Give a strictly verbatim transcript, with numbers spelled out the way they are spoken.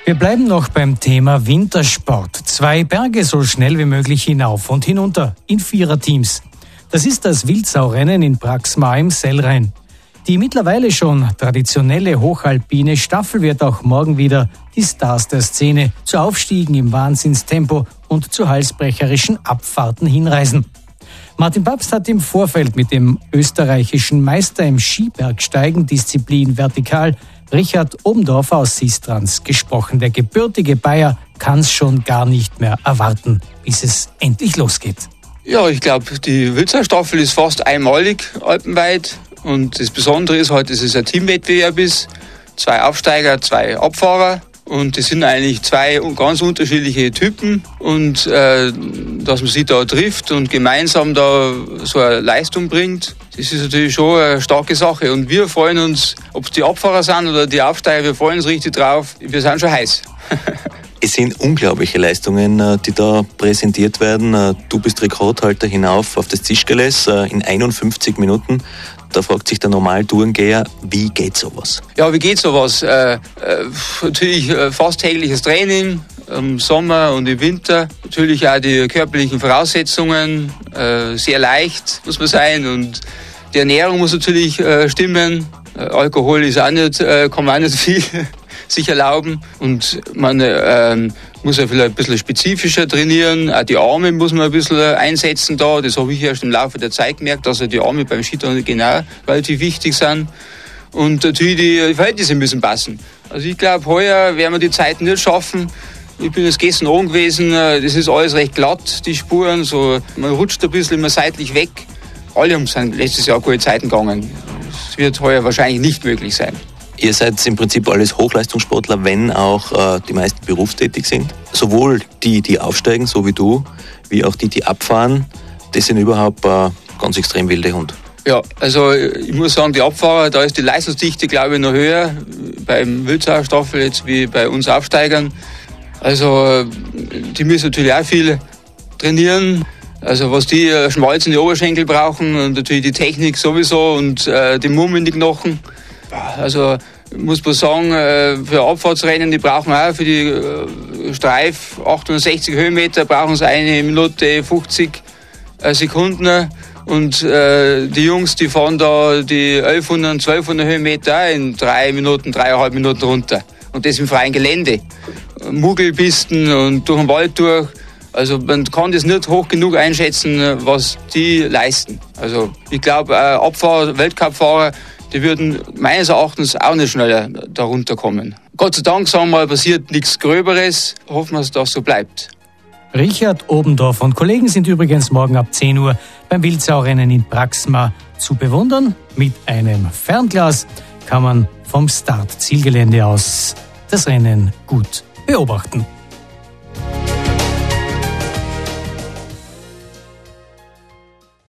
Wir bleiben noch beim Thema Wintersport. Zwei Berge so schnell wie möglich hinauf und hinunter in Viererteams. Das ist das Wildsaurennen in Praxmar im Sellrhein. Die mittlerweile schon traditionelle hochalpine Staffel wird auch morgen wieder die Stars der Szene zu Aufstiegen im Wahnsinnstempo und zu halsbrecherischen Abfahrten hinreisen. Martin Papst hat im Vorfeld mit dem österreichischen Meister im Skibergsteigen Disziplin Vertikal Richard Obendorfer aus Sistrans gesprochen. Der gebürtige Bayer kann es schon gar nicht mehr erwarten, bis es endlich losgeht. Ja, ich glaube, die Wildsau-Staffel ist fast einmalig alpenweit. Und das Besondere ist halt, dass es ein Teamwettbewerb ist. Zwei Aufsteiger, zwei Abfahrer. Und das sind eigentlich zwei ganz unterschiedliche Typen. Und äh, dass man sich da trifft und gemeinsam da so eine Leistung bringt, das ist natürlich schon eine starke Sache. Und wir freuen uns, ob es die Abfahrer sind oder die Aufsteiger, wir freuen uns richtig drauf. Wir sind schon heiß. Es sind unglaubliche Leistungen, die da präsentiert werden. Du bist Rekordhalter hinauf auf das Zischgeläs in einundfünfzig Minuten. Da fragt sich der Normaltourengeher, wie geht sowas? Ja, wie geht sowas? Äh, äh, natürlich äh, fast tägliches Training im Sommer und im Winter. Natürlich auch die körperlichen Voraussetzungen. Äh, sehr leicht muss man sein und die Ernährung muss natürlich äh, stimmen. Äh, Alkohol ist auch nicht, äh, kann man auch nicht viel sich erlauben. Und man äh, muss ja vielleicht ein bisschen spezifischer trainieren. Auch die Arme muss man ein bisschen einsetzen da. Das habe ich erst im Laufe der Zeit gemerkt, dass ja die Arme beim Skitouren genau relativ wichtig sind. Und natürlich die Verhältnisse müssen passen. Also ich glaube, heuer werden wir die Zeiten nicht schaffen. Ich bin jetzt gestern oben gewesen, das ist alles recht glatt, die Spuren. So, man rutscht ein bisschen immer seitlich weg. Alle haben sind letztes Jahr gute Zeiten gegangen. Das wird heuer wahrscheinlich nicht möglich sein. Ihr seid im Prinzip alles Hochleistungssportler, wenn auch äh, die meisten berufstätig sind. Sowohl die, die aufsteigen, so wie du, wie auch die, die abfahren. Das sind überhaupt äh, ganz extrem wilde Hunde. Ja, also ich muss sagen, die Abfahrer, da ist die Leistungsdichte, glaube ich, noch höher beim Wildsau-Staffel jetzt wie bei uns Aufsteigern. Also die müssen natürlich auch viel trainieren. Also was die äh, Schmalz in die Oberschenkel brauchen und natürlich die Technik sowieso und äh, die Mumm in die Knochen. Also muss man sagen, äh, für Abfahrtsrennen, die brauchen auch für die äh, Streif achthundertsechzig Höhenmeter, brauchen sie eine Minute fünfzig äh, Sekunden. Und äh, die Jungs, die fahren da die elfhundert, zwölfhundert Höhenmeter in drei Minuten, dreieinhalb Minuten runter. Und das im freien Gelände. Muggelpisten und durch den Wald durch. Also man kann das nicht hoch genug einschätzen, was die leisten. Also ich glaube, äh, Abfahrer, Weltcup-Fahrer, die würden meines Erachtens auch nicht schneller da runterkommen. Gott sei Dank, sagen wir mal, passiert nichts Gröberes. Hoffen wir, dass das so bleibt. Richard Obendorfer und Kollegen sind übrigens morgen ab zehn Uhr beim Wildsaurennen in Praxmar zu bewundern. Mit einem Fernglas kann man vom Start-Zielgelände aus das Rennen gut beobachten.